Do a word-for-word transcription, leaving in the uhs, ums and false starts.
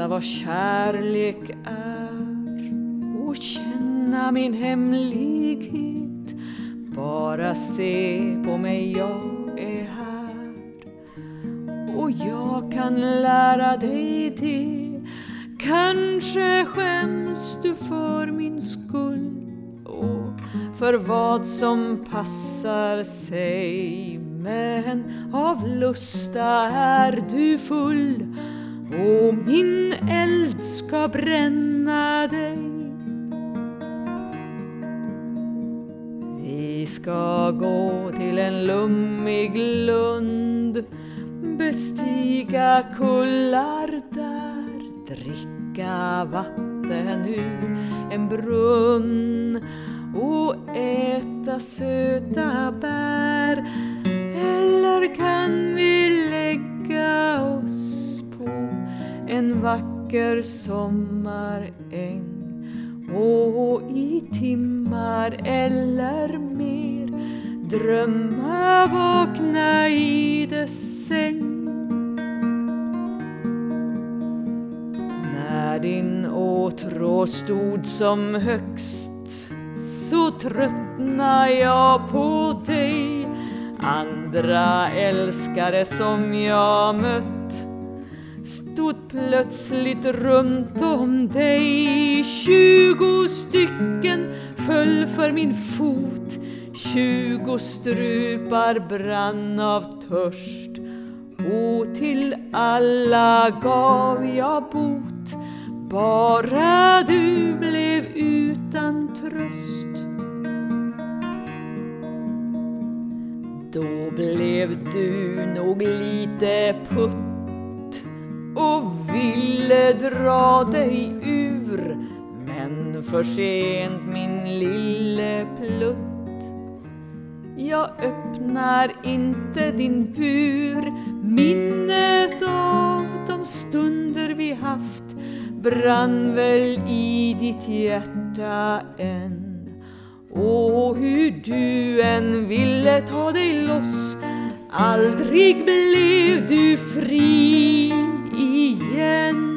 veta vad kärlek är och känna min hemlighet. Bara se på mig, jag är här och jag kan lära dig det. Kanske skäms du för min skull och för vad som passar sig, men av lusta är du full och min eld ska bränna dig. Vi ska gå till en lummig lund, bestiga kullar där, dricka vatten ur en brunn och äta söta bär. Eller kan vi lägga oss på en vacker sommaräng och i timmar eller mer drömma vakna i dess säng. När din åtrå stod som högst så tröttna jag på dig. Andra älskare som jag mött stod plötsligt runt om dig. Tjugo stycken föll för min fot, tjugo strupar brann av törst, och till alla gav jag bot. Bara du blev utan tröst. Då blev du nog lite putt och ville dra dig ur, men för sent min lille plutt. Jag öppnar inte din bur. Minnet av de stunder vi haft brann väl i ditt hjärta än. Och hur du än ville ta dig loss, aldrig blev du fri igen.